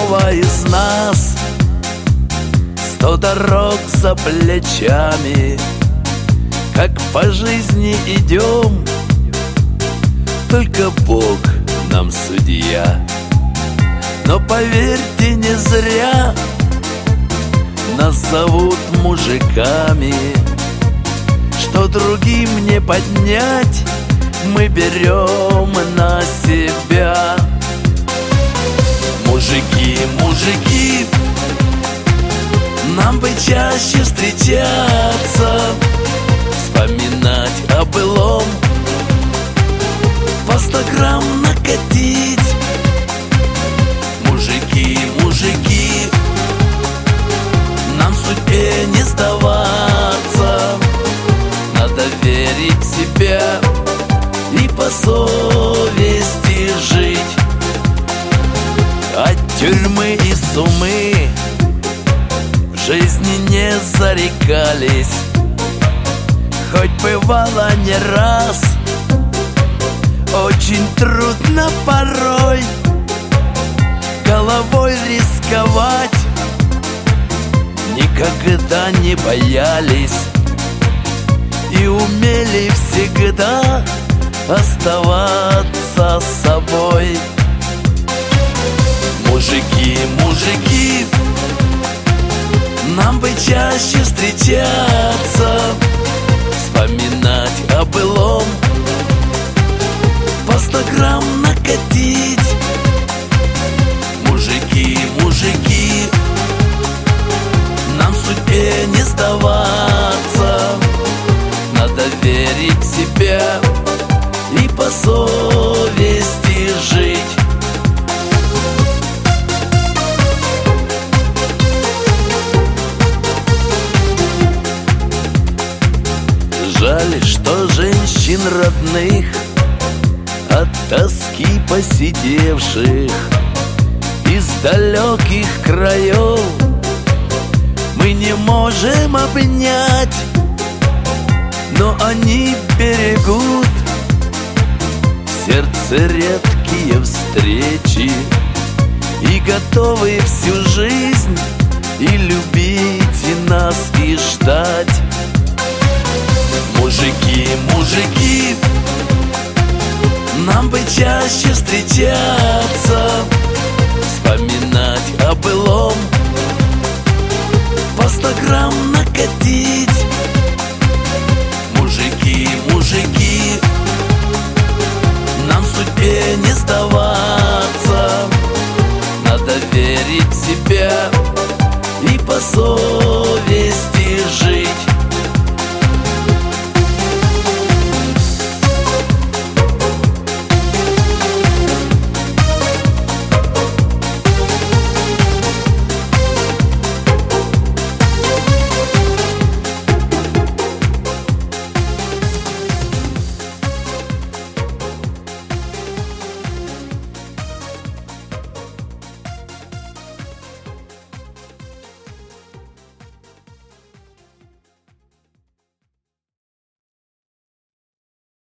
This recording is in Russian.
любого из нас 100 дорог за плечами. Как по жизни идем, только Бог нам судья. Но поверьте, не зря нас зовут мужиками. Что другим не поднять, мы берем на себя. Мужики, мужики, нам бы чаще встречаться, вспоминать о былом, по 100 грамм накатить. Мужики, мужики, нам в судьбе не сдаваться. Надо верить в себя и по совести жить. От тюрьмы и сумы в жизни не зарекались, хоть бывало не раз. Очень трудно порой головой рисковать. Никогда не боялись и умели всегда оставаться собой. Мужики, мужики, нам бы чаще встречаться, вспоминать о былом, по 100 грамм накатить. Мужики, мужики, нам в судьбе не сдаваться. Надо верить в себя и по совести жить. Жаль, что женщин родных от тоски посидевших из далеких краев мы не можем обнять, но они берегут в сердце редкие встречи и готовы всю жизнь и любить и нас, и ждать. Мужики, мужики, нам бы чаще встречаться, вспоминать о былом, по 100 грамм накатить. Мужики, мужики, нам в судьбе не сдаваться. Надо верить в себя и по совести